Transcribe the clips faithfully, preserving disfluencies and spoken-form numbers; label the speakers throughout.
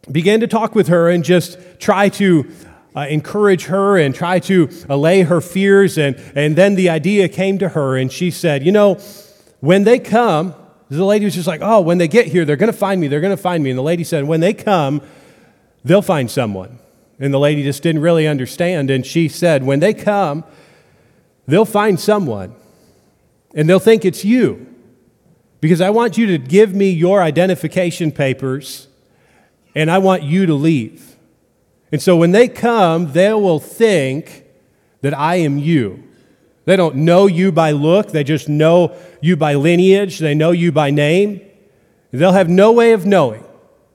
Speaker 1: began to talk with her and just try to uh, encourage her and try to allay her fears. And, and then the idea came to her, and she said, you know, when they come, the lady was just like, oh, when they get here, they're going to find me, they're going to find me. And the lady said, when they come, they'll find someone. And the lady just didn't really understand. And she said, when they come, they'll find someone. And they'll think it's you. Because I want you to give me your identification papers, and I want you to leave. And so when they come, they will think that I am you. They don't know you by look. They just know you by lineage. They know you by name. They'll have no way of knowing.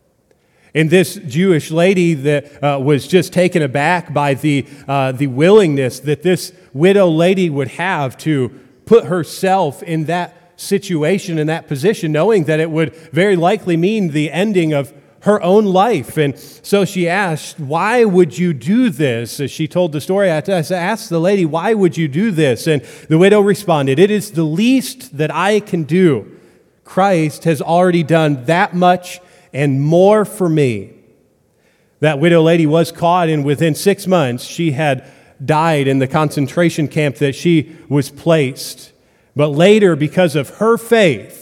Speaker 1: And this Jewish lady that uh, was just taken aback by the, uh, the willingness that this widow lady would have to put herself in that situation, in that position, knowing that it would very likely mean the ending of her own life. And so she asked, why would you do this? As she told the story, I asked the lady, why would you do this? And the widow responded, it is the least that I can do. Christ has already done that much and more for me. That widow lady was caught, and within six months, she had died in the concentration camp that she was placed. But later, because of her faith,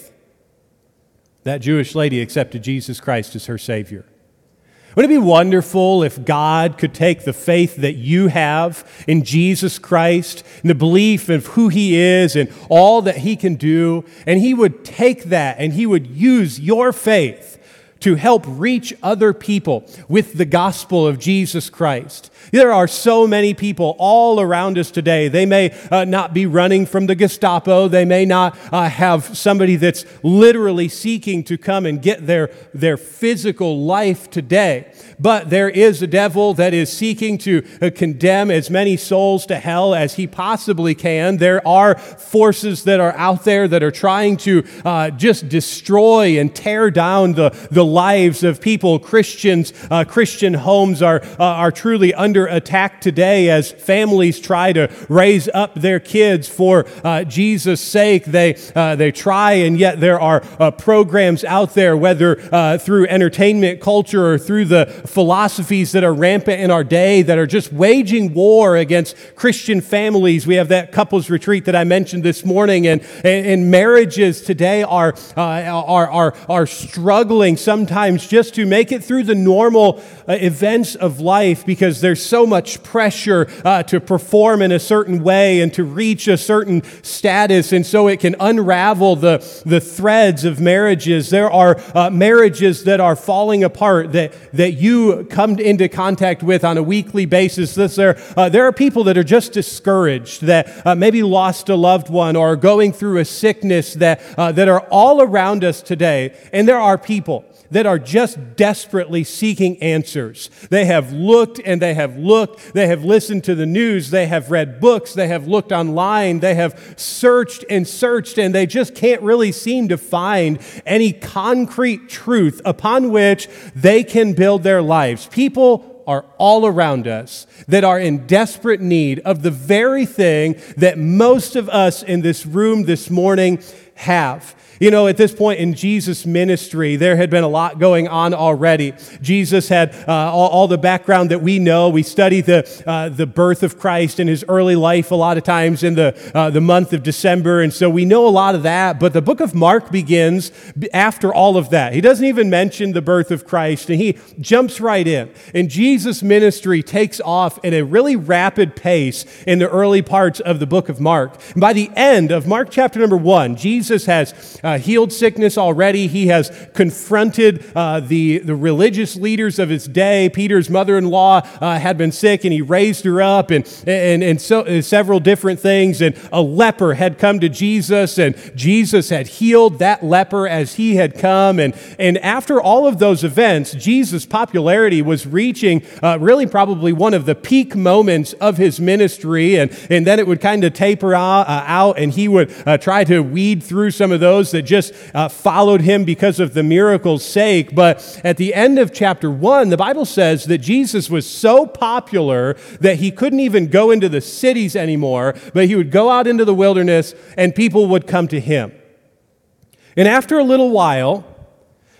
Speaker 1: that Jewish lady accepted Jesus Christ as her Savior. Wouldn't it be wonderful if God could take the faith that you have in Jesus Christ and the belief of who He is and all that He can do, and He would take that and He would use your faith to help reach other people with the gospel of Jesus Christ. There are so many people all around us today. They may uh, not be running from the Gestapo. They may not uh, have somebody that's literally seeking to come and get their, their physical life today. But there is a devil that is seeking to uh, condemn as many souls to hell as he possibly can. There are forces that are out there that are trying to uh, just destroy and tear down the, the lives of people. Christians, uh, Christian homes are, uh, are truly under attack today as families try to raise up their kids for uh, Jesus' sake. They, uh, they try, and yet there are uh, programs out there, whether uh, through entertainment culture or through the philosophies that are rampant in our day, that are just waging war against Christian families. We have that couples retreat that I mentioned this morning, and, and, and marriages today are, uh, are, are, are struggling sometimes just to make it through the normal uh, events of life, because there's so much pressure uh, to perform in a certain way and to reach a certain status, and so it can unravel the, the threads of marriages. There are uh, marriages that are falling apart that, that you come into contact with on a weekly basis. This, there, uh, there are people that are just discouraged, that uh, maybe lost a loved one or are going through a sickness that, uh, that are all around us today, and there are people that are just desperately seeking answers. They have looked and they have looked, they have listened to the news, they have read books, they have looked online, they have searched and searched, and they just can't really seem to find any concrete truth upon which they can build their lives. People are all around us that are in desperate need of the very thing that most of us in this room this morning have. You know, at this point in Jesus' ministry, there had been a lot going on already. Jesus had uh, all, all the background that we know. We study the uh, the birth of Christ and His early life a lot of times in the uh, the month of December, and so we know a lot of that. But the book of Mark begins after all of that. He doesn't even mention the birth of Christ, and he jumps right in. And Jesus' ministry takes off at a really rapid pace in the early parts of the book of Mark. And by the end of Mark chapter number one, Jesus has Uh, healed sickness already. He has confronted uh, the, the religious leaders of his day. Peter's mother-in-law uh, had been sick, and he raised her up, and, and, and so, uh, several different things. And a leper had come to Jesus, and Jesus had healed that leper as he had come. And, and after all of those events, Jesus' popularity was reaching uh, really probably one of the peak moments of his ministry. And, and then it would kind of taper out, uh, out and he would uh, try to weed through some of those that just uh, followed him because of the miracle's sake. But at the end of chapter one, the Bible says that Jesus was so popular that he couldn't even go into the cities anymore, but he would go out into the wilderness and people would come to him. And after a little while,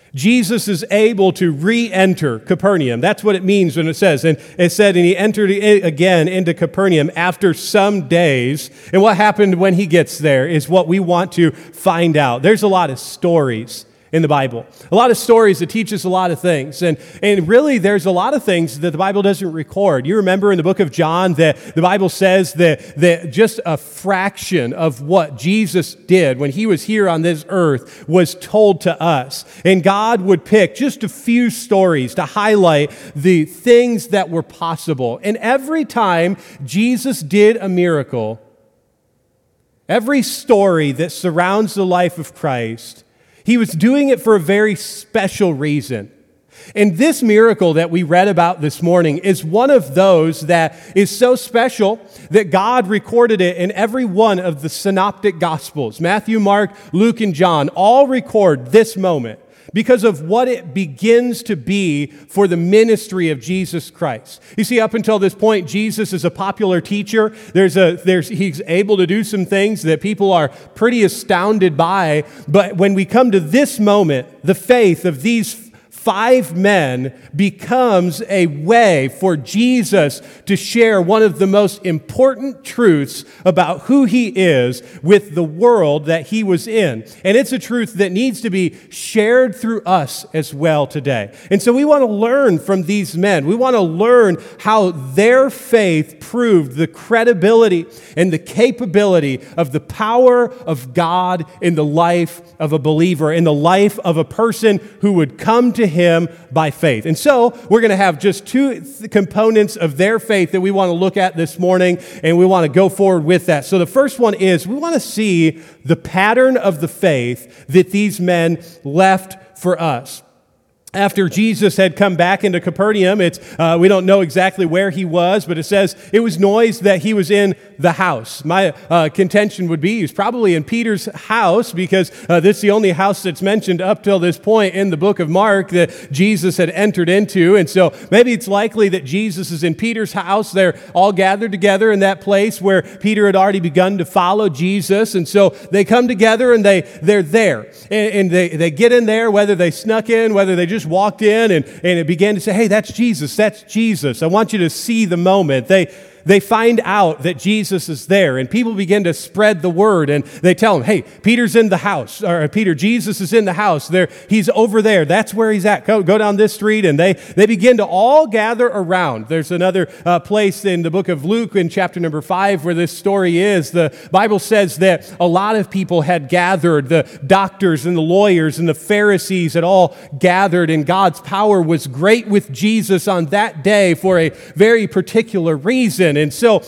Speaker 1: Jesus is able to re-enter Capernaum. That's what it means when it says. And it said, and he entered again into Capernaum after some days. And what happened when he gets there is what we want to find out. There's a lot of stories in the Bible. A lot of stories that teach us a lot of things. And, and really, there's a lot of things that the Bible doesn't record. You remember in the book of John that the Bible says that, that just a fraction of what Jesus did when he was here on this earth was told to us. And God would pick just a few stories to highlight the things that were possible. And every time Jesus did a miracle, every story that surrounds the life of Christ, he was doing it for a very special reason. And this miracle that we read about this morning is one of those that is so special that God recorded it in every one of the synoptic gospels. Matthew, Mark, Luke, and John all record this moment because of what it begins to be for the ministry of Jesus Christ. You see, up until this point, Jesus is a popular teacher. There's a, there's, he's able to do some things that people are pretty astounded by. But when we come to this moment, the faith of these five men becomes a way for Jesus to share one of the most important truths about who he is with the world that he was in. And it's a truth that needs to be shared through us as well today. And so we want to learn from these men. We want to learn how their faith proved the credibility and the capability of the power of God in the life of a believer, in the life of a person who would come to him him by faith. And so we're going to have just two th- components of their faith that we want to look at this morning, and we want to go forward with that. So the first one is we want to see the pattern of the faith that these men left for us. After Jesus had come back into Capernaum, it's uh, we don't know exactly where he was, but it says it was noised that he was in the house. My uh, contention would be he's probably in Peter's house because uh, this is the only house that's mentioned up till this point in the book of Mark that Jesus had entered into. And so maybe it's likely that Jesus is in Peter's house. They're all gathered together in that place where Peter had already begun to follow Jesus. And so they come together and they, they're there. And, and they, they get in there, whether they snuck in, whether they just walked in and, and it began to say, hey, that's Jesus, that's Jesus. I want you to see the moment. They They find out that Jesus is there, and people begin to spread the word, and they tell him, hey, Peter's in the house, or Peter, Jesus is in the house. There, he's over there. That's where he's at. Go, go down this street, and they, they begin to all gather around. There's another uh, place in the book of Luke in chapter number five where this story is. The Bible says that a lot of people had gathered. The doctors and the lawyers and the Pharisees had all gathered, and God's power was great with Jesus on that day for a very particular reason. And so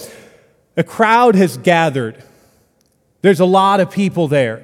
Speaker 1: a crowd has gathered. There's a lot of people there.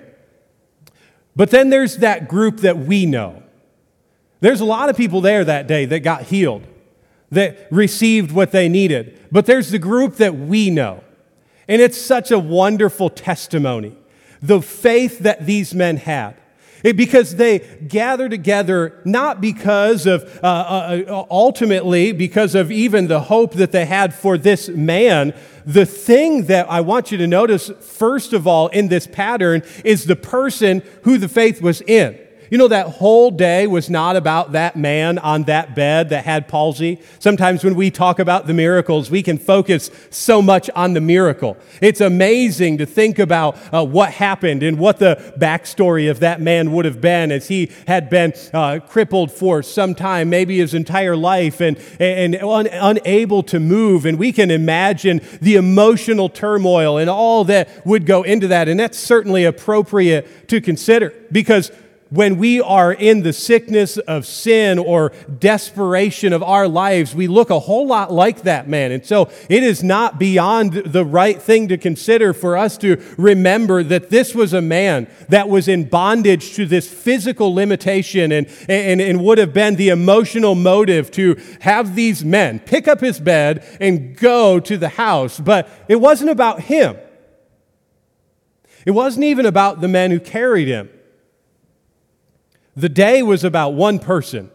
Speaker 1: But then there's that group that we know. There's a lot of people there that day that got healed, that received what they needed. But there's the group that we know. And it's such a wonderful testimony, the faith that these men had. It, because they gather together not because of, uh, uh, ultimately, because of even the hope that they had for this man. The thing that I want you to notice, first of all, in this pattern is the person who the faith was in. You know, that whole day was not about that man on that bed that had palsy. Sometimes when we talk about the miracles, we can focus so much on the miracle. It's amazing to think about uh, what happened and what the backstory of that man would have been as he had been uh, crippled for some time, maybe his entire life, and, and un- unable to move. And we can imagine the emotional turmoil and all that would go into that. And that's certainly appropriate to consider, because when we are in the sickness of sin or desperation of our lives, we look a whole lot like that man. And so it is not beyond the right thing to consider for us to remember that this was a man that was in bondage to this physical limitation and, and, and would have been the emotional motive to have these men pick up his bed and go to the house. But it wasn't about him. It wasn't even about the men who carried him. The day was about one person.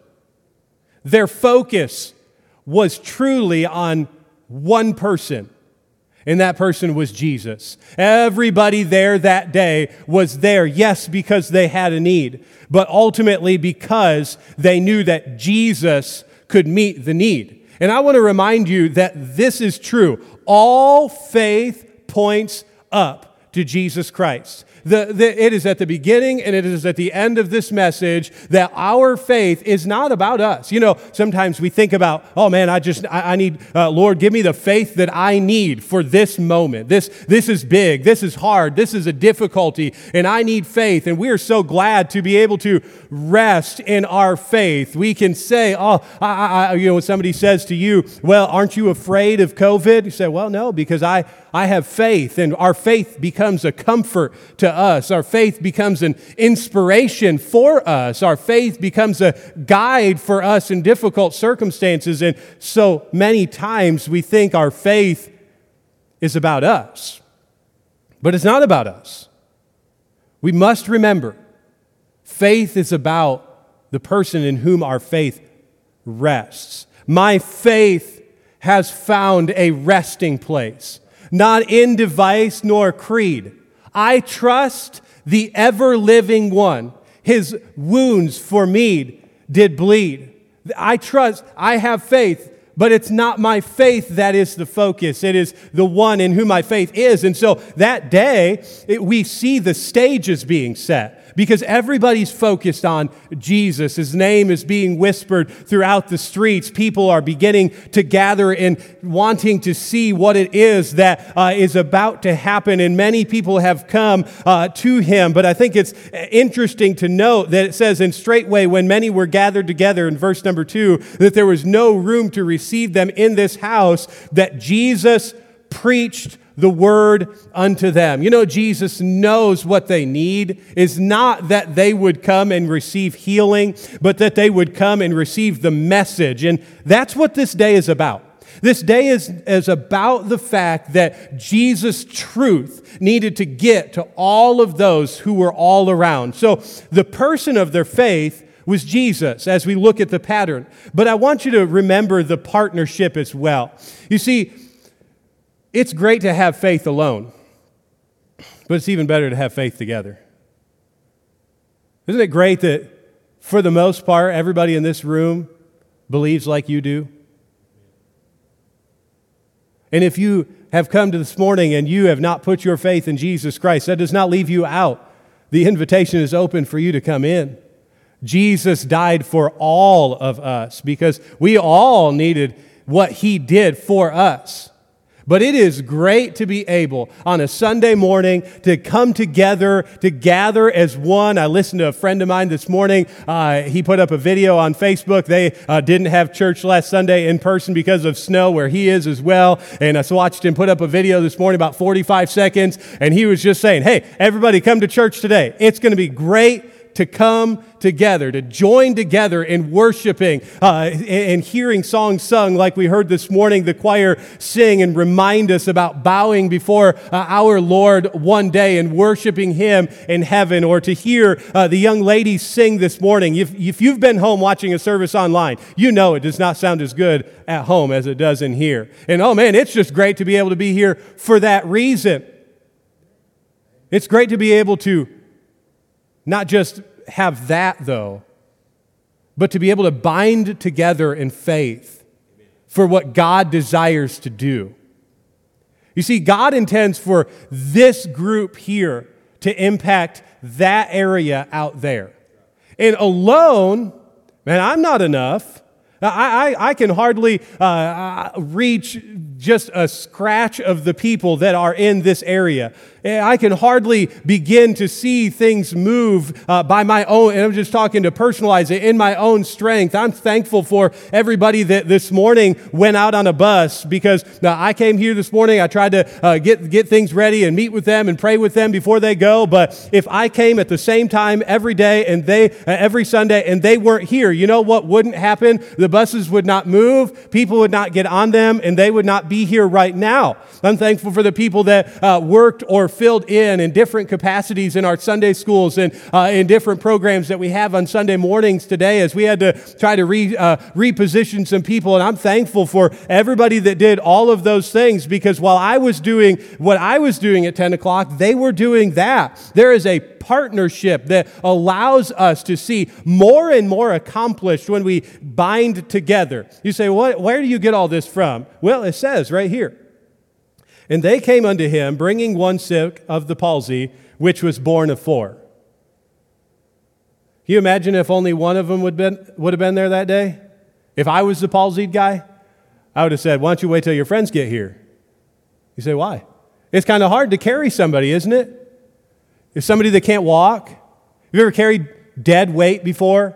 Speaker 1: Their focus was truly on one person. And that person was Jesus. Everybody there that day was there, yes, because they had a need, but ultimately because they knew that Jesus could meet the need. And I want to remind you that this is true. All faith points up to Jesus Christ. The, the, it is at the beginning and it is at the end of this message that our faith is not about us. You know, sometimes we think about, oh man, I just, I, I need, uh, Lord, give me the faith that I need for this moment. This, this is big. This is hard. This is a difficulty and I need faith. And we are so glad to be able to rest in our faith. We can say, oh, I, I, you know, when somebody says to you, well, aren't you afraid of COVID? You say, well, no, because I, I have faith, and our faith becomes a comfort to us. Our faith becomes an inspiration for us. Our faith becomes a guide for us in difficult circumstances. And so many times we think our faith is about us, but it's not about us. We must remember, faith is about the person in whom our faith rests. My faith has found a resting place, not in device nor creed. I trust the ever-living one. His wounds for me did bleed. I trust, I have faith, but it's not my faith that is the focus. It is the one in whom my faith is. And so that day, it, we see the stages being set, because everybody's focused on Jesus. His name is being whispered throughout the streets. People are beginning to gather and wanting to see what it is that uh, is about to happen. And many people have come uh, to him. But I think it's interesting to note that it says, and straightway when many were gathered together, in verse number two, that there was no room to receive them in this house, that Jesus preached the word unto them. You know, Jesus knows what they need is not that they would come and receive healing, but that they would come and receive the message. And that's what this day is about. This day is, is about the fact that Jesus' truth needed to get to all of those who were all around. So the person of their faith was Jesus, as we look at the pattern. But I want you to remember the partnership as well. You see, it's great to have faith alone, but it's even better to have faith together. Isn't it great that, for the most part, everybody in this room believes like you do? And if you have come to this morning and you have not put your faith in Jesus Christ, that does not leave you out. The invitation is open for you to come in. Jesus died for all of us because we all needed what he did for us. But it is great to be able on a Sunday morning to come together, to gather as one. I listened to a friend of mine this morning. Uh, he put up a video on Facebook. They uh, didn't have church last Sunday in person because of snow where he is as well. And I watched him put up a video this morning, about forty-five seconds. And he was just saying, hey, everybody come to church today. It's going to be great to come together, to join together in worshiping uh, and hearing songs sung like we heard this morning, the choir sing and remind us about bowing before uh, our Lord one day and worshiping him in heaven, or to hear uh, the young ladies sing this morning. If, if you've been home watching a service online, you know it does not sound as good at home as it does in here. And oh man, it's just great to be able to be here for that reason. It's great to be able to not just have that, though, but to be able to bind together in faith for what God desires to do. You see, God intends for this group here to impact that area out there. And alone, man, I'm not enough. I, I, I can hardly uh, reach just a scratch of the people that are in this area. I can hardly begin to see things move uh, by my own, and I'm just talking to personalize it, in my own strength. I'm thankful for everybody that this morning went out on a bus, because uh, I came here this morning, I tried to uh, get, get things ready and meet with them and pray with them before they go, but if I came at the same time every day and they, uh, every Sunday and they weren't here, you know what wouldn't happen? The buses would not move, people would not get on them, and they would not be here right now. I'm thankful for the people that uh, worked or filled in in different capacities in our Sunday schools and uh, in different programs that we have on Sunday mornings today, as we had to try to re, uh, reposition some people. And I'm thankful for everybody that did all of those things, because while I was doing what I was doing at ten o'clock, they were doing that. There is a partnership that allows us to see more and more accomplished when we bind together. You say, what, where do you get all this from? Well, it says right here. And they came unto him, bringing one sick of the palsy, which was born of four. Can you imagine if only one of them would, been, would have been there that day? If I was the palsied guy, I would have said, why don't you wait till your friends get here? You say, why? It's kind of hard to carry somebody, isn't it? If somebody that can't walk. Have you ever carried dead weight before?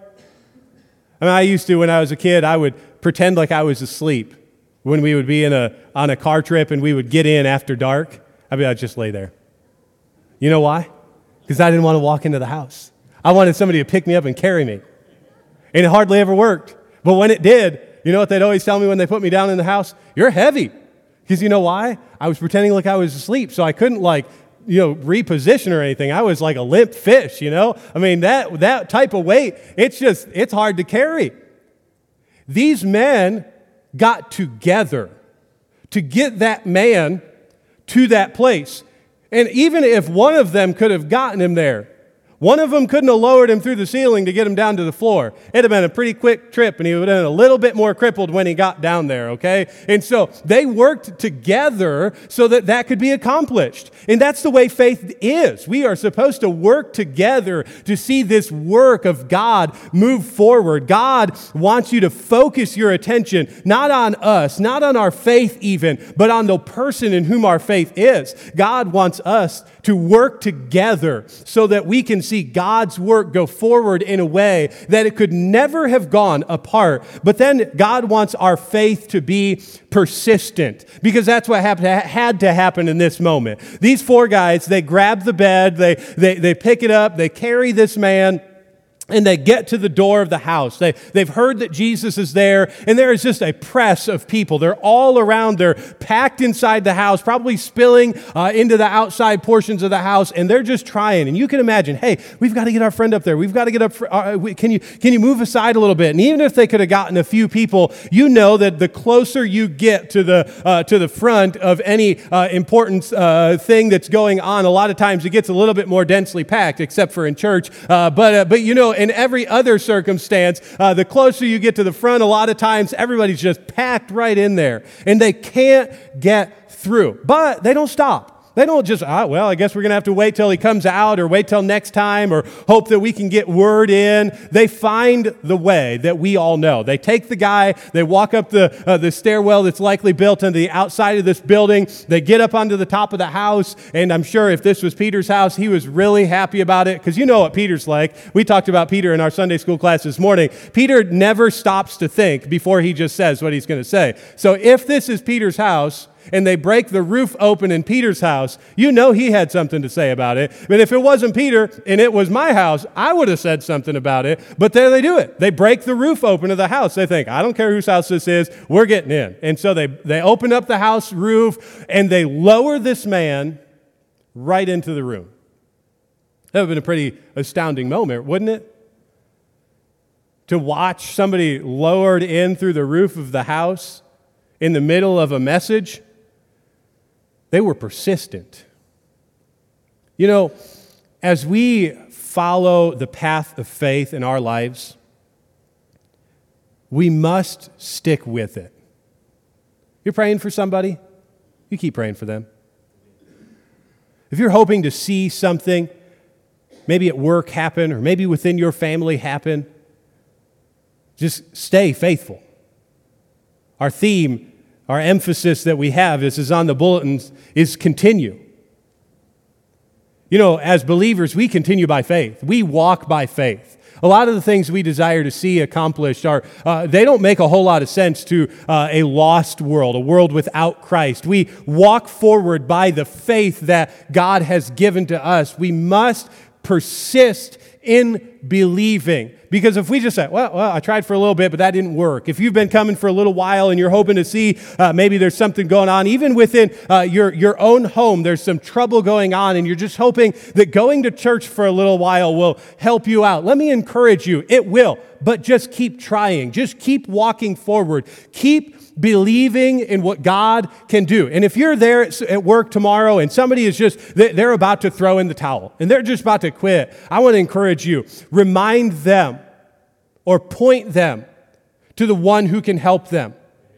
Speaker 1: I mean, I used to when I was a kid, I would pretend like I was asleep when we would be in a on a car trip and we would get in after dark. I'd be, I'd just lay there. You know why? Because I didn't want to walk into the house. I wanted somebody to pick me up and carry me. And it hardly ever worked. But when it did, you know what they'd always tell me when they put me down in the house? You're heavy. Because you know why? I was pretending like I was asleep, so I couldn't like you know, reposition or anything. I was like a limp fish, you know? I mean, that, that type of weight, it's just, it's hard to carry. These men got together to get that man to that place. And even if one of them could have gotten him there, one of them couldn't have lowered him through the ceiling to get him down to the floor. It'd have been a pretty quick trip, and he would have been a little bit more crippled when he got down there, okay? And so they worked together so that that could be accomplished. And that's the way faith is. We are supposed to work together to see this work of God move forward. God wants you to focus your attention not on us, not on our faith even, but on the person in whom our faith is. God wants us to work together so that we can see God's work go forward in a way that it could never have gone apart. But then God wants our faith to be persistent, because that's what happened, had to happen in this moment. These four guys, they grab the bed, they, they, they pick it up, they carry this man, and they get to the door of the house. They, they've heard that Jesus is there, and there is just a press of people. They're all around. They're packed inside the house, probably spilling uh, into the outside portions of the house, and they're just trying. And you can imagine, hey, we've got to get our friend up there. We've got to get up. For, uh, we, can you can you move aside a little bit? And even if they could have gotten a few people, you know that the closer you get to the uh, to the front of any uh, important uh, thing that's going on, a lot of times it gets a little bit more densely packed, except for in church. Uh, but uh, but you know. In every other circumstance, uh, the closer you get to the front, a lot of times everybody's just packed right in there, and they can't get through. But they don't stop. They don't just, ah, well, I guess we're going to have to wait till he comes out, or wait till next time, or hope that we can get word in. They find the way that we all know. They take the guy, they walk up the uh, the stairwell that's likely built into the outside of this building. They get up onto the top of the house, and I'm sure if this was Peter's house, he was really happy about it, because you know what Peter's like. We talked about Peter in our Sunday school class this morning. Peter never stops to think before he just says what he's going to say. So if this is Peter's house, and they break the roof open in Peter's house, you know he had something to say about it. But if it wasn't Peter and it was my house, I would have said something about it. But there they do it. They break the roof open of the house. They think, I don't care whose house this is, we're getting in. And so they, they open up the house roof, and they lower this man right into the room. That would have been a pretty astounding moment, wouldn't it? To watch somebody lowered in through the roof of the house in the middle of a message. They were persistent. You know, as we follow the path of faith in our lives, we must stick with it. You're praying for somebody, you keep praying for them. If you're hoping to see something, maybe at work happen, or maybe within your family happen, just stay faithful. Our theme, our emphasis that we have, this is on the bulletins, is continue. You know, as believers, we continue by faith. We walk by faith. A lot of the things we desire to see accomplished are, uh, they don't make a whole lot of sense to uh, a lost world, a world without Christ. We walk forward by the faith that God has given to us. We must persist in believing. Because if we just say, well, well, I tried for a little bit, but that didn't work. If you've been coming for a little while and you're hoping to see uh, maybe there's something going on, even within uh, your, your own home, there's some trouble going on, and you're just hoping that going to church for a little while will help you out. Let me encourage you, it will, but just keep trying. Just keep walking forward. Keep believing in what God can do. And if you're there at work tomorrow and somebody is just, they're about to throw in the towel and they're just about to quit, I want to encourage you, remind them or point them to the one who can help them.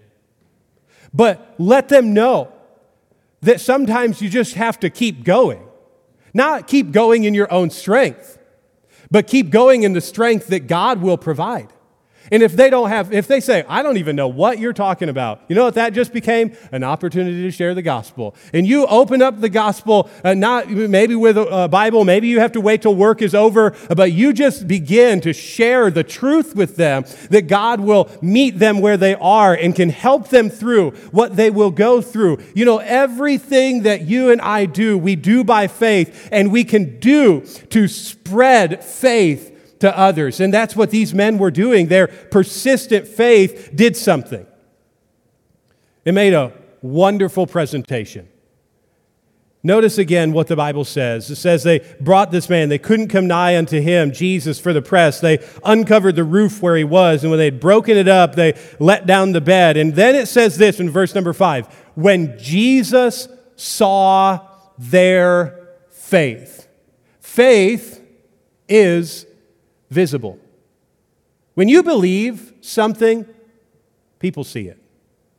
Speaker 1: But let them know that sometimes you just have to keep going. Not keep going in your own strength, but keep going in the strength that God will provide. And if they don't have, if they say, I don't even know what you're talking about, you know what that just became? An opportunity to share the gospel. And you open up the gospel, uh, not maybe with a, a Bible, maybe you have to wait till work is over, but you just begin to share the truth with them that God will meet them where they are and can help them through what they will go through. You know, everything that you and I do, we do by faith, and we can do to spread faith to others. And that's what these men were doing. Their persistent faith did something. It made a wonderful presentation. Notice again what the Bible says. It says they brought this man. They couldn't come nigh unto him, Jesus, for the press. They uncovered the roof where he was, and when they had broken it up, they let down the bed. And then it says this in verse number five, when Jesus saw their faith. Faith is visible. When you believe something, people see it.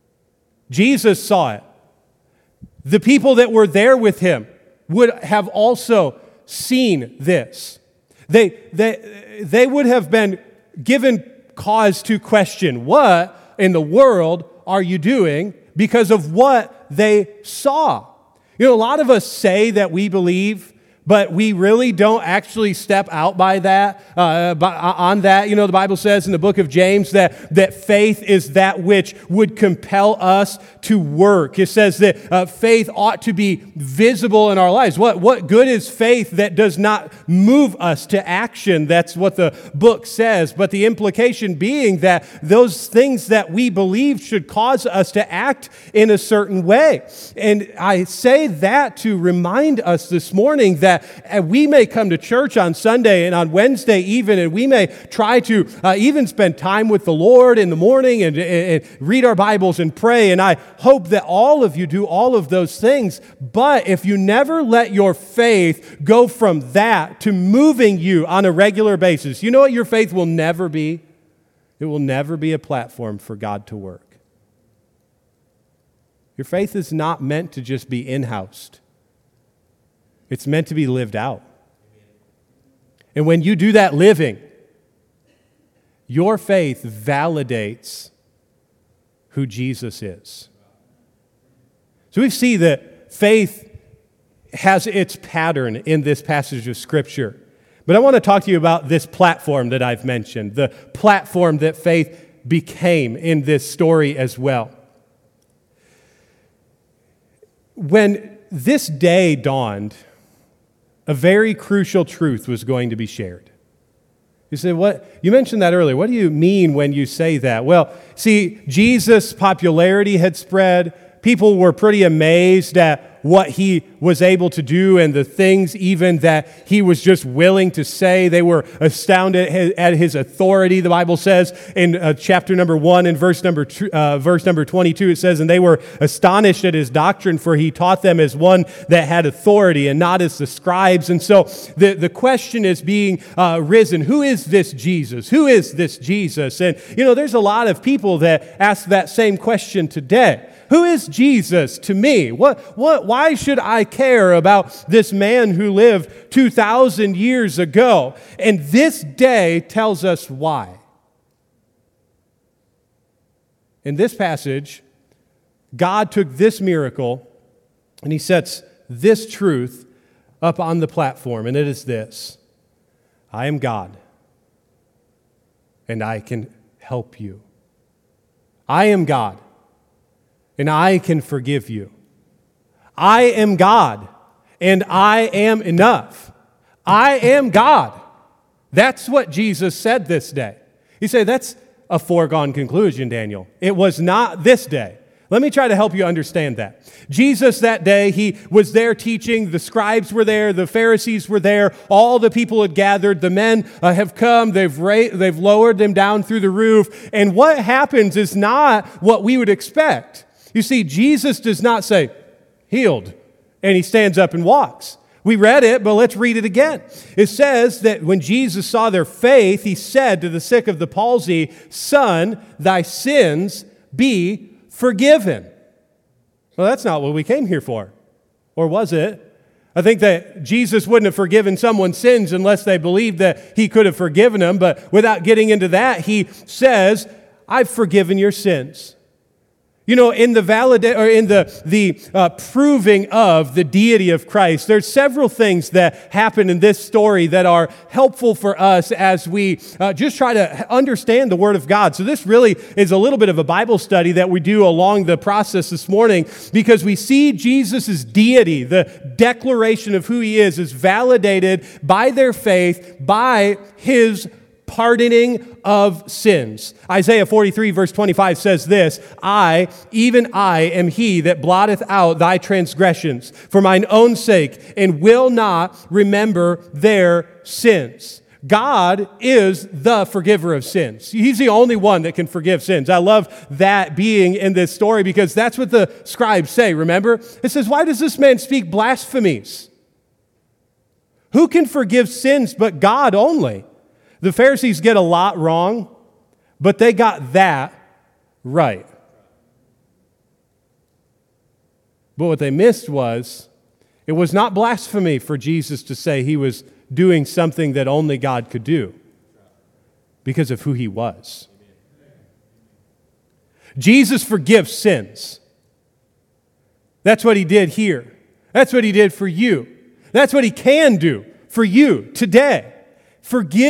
Speaker 1: Jesus saw it. The people that were there with him would have also seen this. They, they, they would have been given cause to question, what in the world are you doing, because of what they saw. You know, a lot of us say that we believe, but we really don't actually step out by that, uh, by, on that. You know, the Bible says in the book of James that, that faith is that which would compel us to work. It says that uh, faith ought to be visible in our lives. What, what good is faith that does not move us to action? That's what the book says. But the implication being that those things that we believe should cause us to act in a certain way. And I say that to remind us this morning that and we may come to church on Sunday and on Wednesday even, and we may try to uh, even spend time with the Lord in the morning and, and, and read our Bibles and pray. And I hope that all of you do all of those things. But if you never let your faith go from that to moving you on a regular basis, you know what your faith will never be? It will never be a platform for God to work. Your faith is not meant to just be in-housed. It's meant to be lived out. And when you do that living, your faith validates who Jesus is. So we see that faith has its pattern in this passage of Scripture. But I want to talk to you about this platform that I've mentioned, the platform that faith became in this story as well. When this day dawned, a very crucial truth was going to be shared. You say, what? You mentioned that earlier. What do you mean when you say that? Well, see, Jesus' popularity had spread. People were pretty amazed at what he was able to do and the things even that he was just willing to say. They were astounded at his authority. The Bible says in uh, chapter number one and verse number two, uh, verse number twenty-two, it says, and they were astonished at his doctrine, for he taught them as one that had authority and not as the scribes. And so the, the question is being uh, risen. Who is this Jesus? Who is this Jesus? And, you know, there's a lot of people that ask that same question today. Who is Jesus to me? What, what, why should I care about this man who lived two thousand years ago? And this day tells us why. In this passage, God took this miracle and he sets this truth up on the platform, and it is this: I am God, and I can help you. I am God, and I can forgive you. I am God, and I am enough. I am God, That's what Jesus said this day. You say, that's a foregone conclusion, Daniel. It was not this day. Let me try to help you understand that. Jesus that day, he was there teaching. The scribes were there. The Pharisees were there. All the people had gathered. The men uh, have come. They've, ra- they've lowered them down through the roof. And what happens is not what we would expect. You see, Jesus does not say, healed, and he stands up and walks. We read it, but let's read it again. It says that when Jesus saw their faith, he said to the sick of the palsy, Son, thy sins be forgiven. Well, that's not what we came here for. Or was it? I think that Jesus wouldn't have forgiven someone's sins unless they believed that he could have forgiven them. But without getting into that, he says, I've forgiven your sins. You know, in the valida- or in the the uh, proving of the deity of Christ, there's several things that happen in this story that are helpful for us as we uh, just try to understand the Word of God. So this really is a little bit of a Bible study that we do along the process this morning, because we see Jesus' deity, the declaration of who he is, is validated by their faith, by his pardoning of sins. Isaiah forty-three verse twenty-five says this, I, even I, am he that blotteth out thy transgressions for mine own sake, and will not remember their sins. God is the forgiver of sins. He's the only one that can forgive sins. I love that being in this story, because that's what the scribes say, remember? It says, why does this man speak blasphemies? Who can forgive sins but God only? The Pharisees get a lot wrong, but they got that right. But what they missed was, it was not blasphemy for Jesus to say he was doing something that only God could do because of who he was. Jesus forgives sins. That's what he did here. That's what he did for you. That's what he can do for you today. Forgive.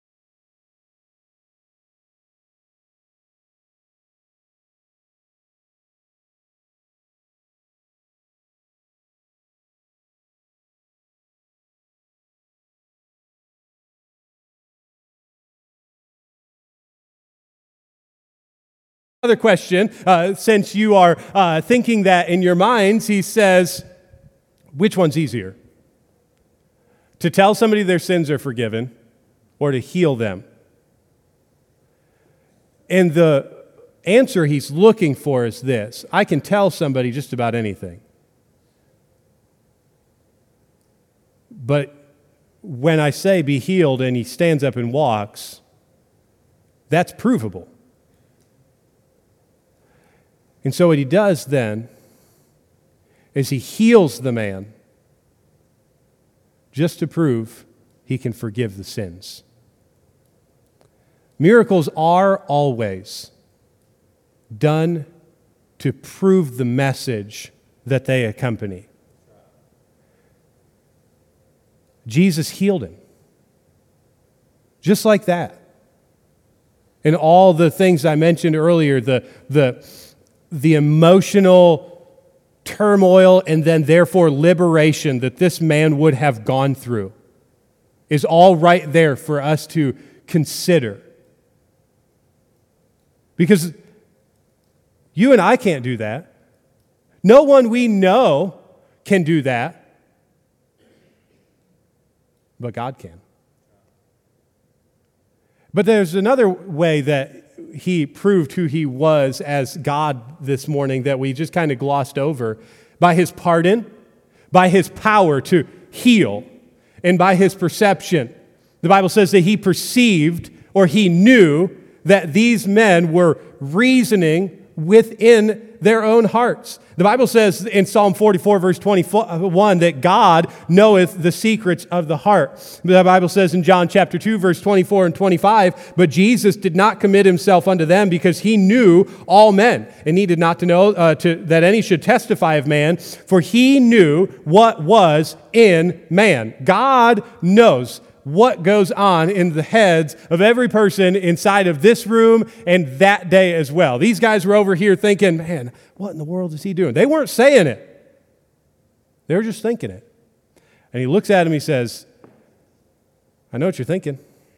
Speaker 1: Another question, uh, since you are uh, thinking that in your minds, he says, which one's easier? To tell somebody their sins are forgiven, or to heal them? And the answer he's looking for is this: I can tell somebody just about anything. But when I say be healed and he stands up and walks, that's provable. And so what he does then is he heals the man just to prove he can forgive the sins. Miracles are always done to prove the message that they accompany. Jesus healed him. Just like that. And all the things I mentioned earlier, the the the emotional turmoil and then therefore liberation that this man would have gone through is all right there for us to consider. Because you and I can't do that. No one we know can do that. But God can. But there's another way that he proved who he was as God this morning that we just kind of glossed over. By his pardon, by his power to heal, and by his perception. The Bible says that he perceived, or he knew, that these men were reasoning within their own hearts. The Bible says in Psalm forty-four, verse twenty-one, that God knoweth the secrets of the heart. The Bible says in John chapter two, verse twenty-four and twenty-five, but Jesus did not commit himself unto them, because he knew all men, and needed not to know uh, to, that any should testify of man, for he knew what was in man. God knows what goes on in the heads of every person inside of this room and that day as well. These guys were over here thinking, man, what in the world is he doing? They weren't saying it. They were just thinking it. And he looks at him, he says, I know what you're thinking.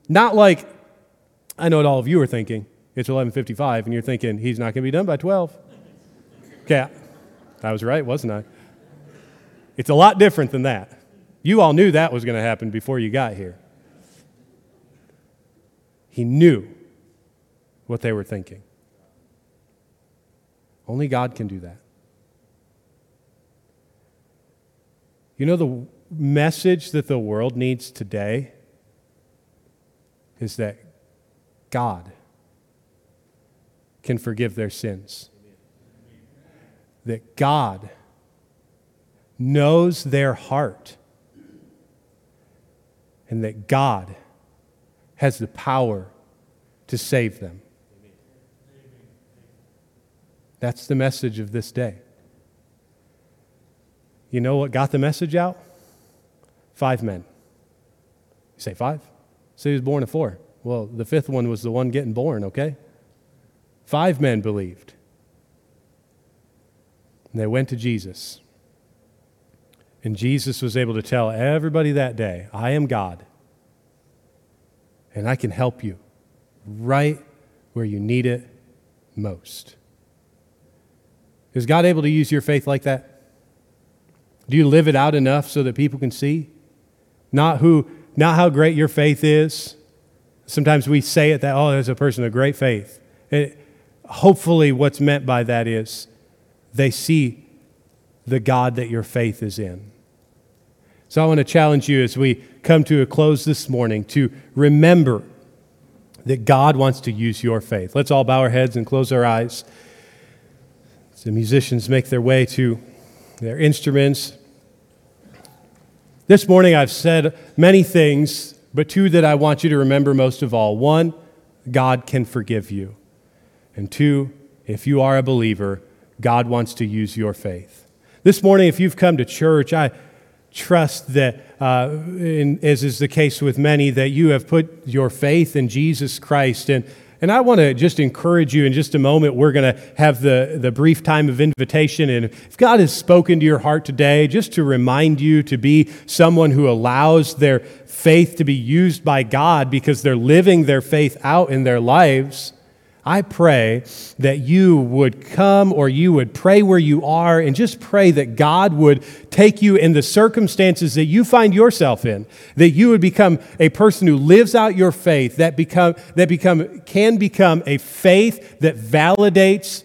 Speaker 1: Not like, I know what all of you are thinking. It's eleven fifty-five, and you're thinking, he's not going to be done by twelve. Okay, I was right, wasn't I? It's a lot different than that. You all knew that was going to happen before you got here. He knew what they were thinking. Only God can do that. You know, the message that the world needs today is that God can forgive their sins. That God knows their heart. And that God has the power to save them. That's the message of this day. You know what got the message out? Five men. You say five? So he was born of four. Well, the fifth one was the one getting born, okay? Five men believed. And they went to Jesus. And Jesus was able to tell everybody that day, I am God. And I can help you right where you need it most. Is God able to use your faith like that? Do you live it out enough so that people can see? Not who, not how great your faith is. Sometimes we say it that, oh, there's a person of great faith. It, hopefully what's meant by that is they see the God that your faith is in. So I want to challenge you as we come to a close this morning to remember that God wants to use your faith. Let's all bow our heads and close our eyes. As the musicians make their way to their instruments. This morning I've said many things, but two that I want you to remember most of all. One, God can forgive you. And two, if you are a believer, God wants to use your faith. This morning, if you've come to church, I trust that, uh, in, as is the case with many, that you have put your faith in Jesus Christ. And, and I want to just encourage you in just a moment. We're going to have the, the brief time of invitation. And if God has spoken to your heart today, just to remind you to be someone who allows their faith to be used by God because they're living their faith out in their lives, I pray that you would come or you would pray where you are and just pray that God would take you in the circumstances that you find yourself in, that you would become a person who lives out your faith, that become that become can become a faith that validates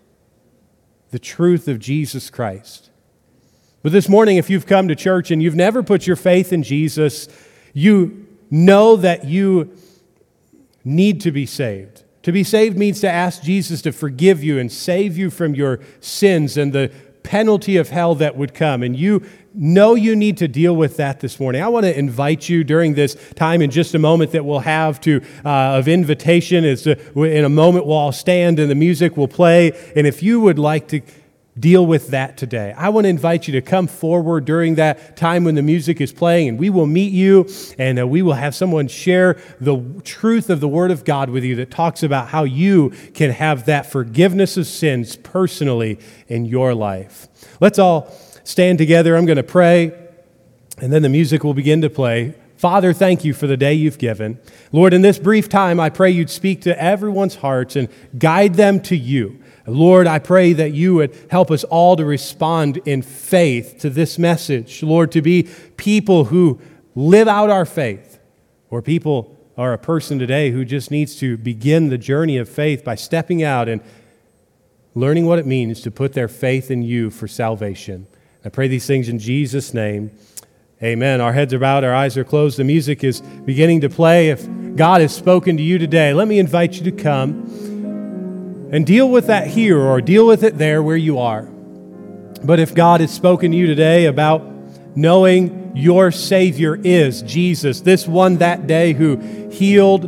Speaker 1: the truth of Jesus Christ. But this morning, if you've come to church and you've never put your faith in Jesus, you know that you need to be saved. To be saved means to ask Jesus to forgive you and save you from your sins and the penalty of hell that would come. And you know you need to deal with that this morning. I want to invite you during this time in just a moment that we'll have to uh, of invitation. Is to, in a moment we'll all stand and the music will play. And if you would like to deal with that today, I want to invite you to come forward during that time when the music is playing, and we will meet you, and uh, we will have someone share the truth of the Word of God with you that talks about how you can have that forgiveness of sins personally in your life. Let's all stand together. I'm going to pray, and then the music will begin to play. Father, thank you for the day you've given. Lord, in this brief time, I pray you'd speak to everyone's hearts and guide them to you. Lord, I pray that you would help us all to respond in faith to this message. Lord, to be people who live out our faith, or people are a person today who just needs to begin the journey of faith by stepping out and learning what it means to put their faith in you for salvation. I pray these things in Jesus' name. Amen. Our heads are bowed, our eyes are closed. The music is beginning to play. If God has spoken to you today, let me invite you to come and deal with that here or deal with it there where you are. But if God has spoken to you today about knowing your Savior is Jesus, this one that day who healed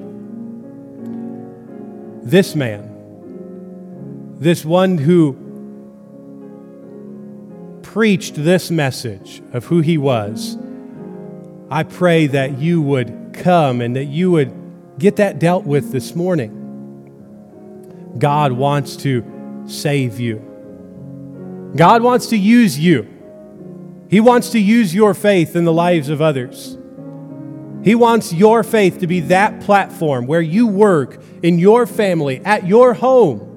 Speaker 1: this man, this one who preached this message of who he was, I pray that you would come and that you would get that dealt with this morning. God wants to save you. God wants to use you. He wants to use your faith in the lives of others. He wants your faith to be that platform where you work in your family, at your home.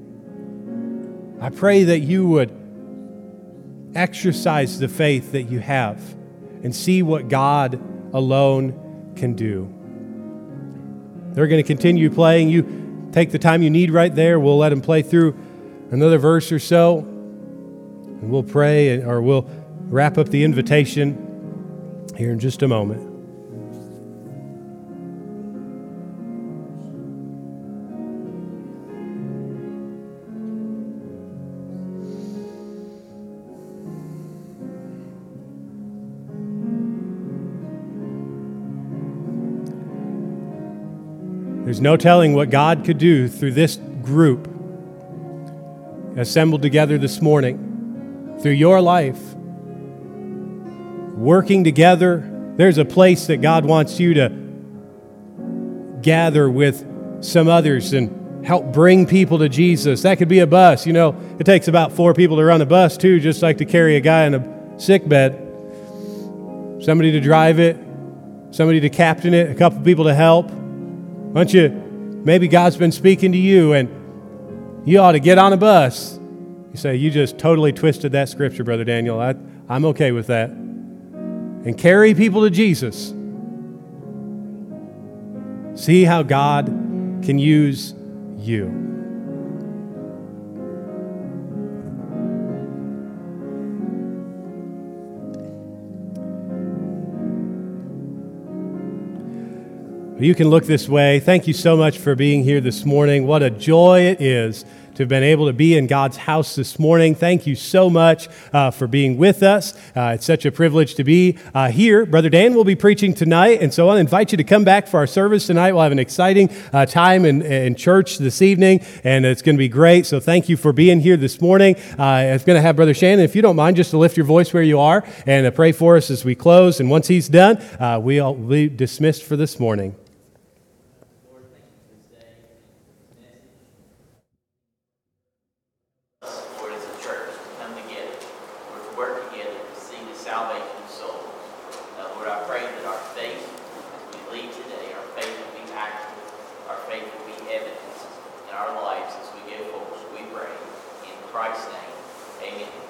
Speaker 1: I pray that you would exercise the faith that you have and see what God alone can do. They're going to continue playing. You take the time you need right there. We'll let them play through another verse or so, and we'll pray, or we'll wrap up the invitation here in just a moment. There's no telling what God could do through this group assembled together this morning, through your life, working together. There's a place that God wants you to gather with some others and help bring people to Jesus. That could be a bus. You know, it takes about four people to run a bus too, just like to carry a guy in a sick bed. Somebody to drive it, somebody to captain it, a couple people to help. Why don't you, maybe God's been speaking to you and you ought to get on a bus. You say, you just totally twisted that scripture, Brother Daniel. I, I'm okay with that. And carry people to Jesus. See how God can use you. You can look this way. Thank you so much for being here this morning. What a joy it is to have been able to be in God's house this morning. Thank you so much uh, for being with us. Uh, it's such a privilege to be uh, here. Brother Dan will be preaching tonight, and so I invite you to come back for our service tonight. We'll have an exciting uh, time in, in church this evening, and it's going to be great. So thank you for being here this morning. Uh, I'm going to have Brother Shannon, if you don't mind, just to lift your voice where you are and uh, pray for us as we close. And once he's done, uh, we'll be dismissed for this morning.
Speaker 2: Christ's name, amen.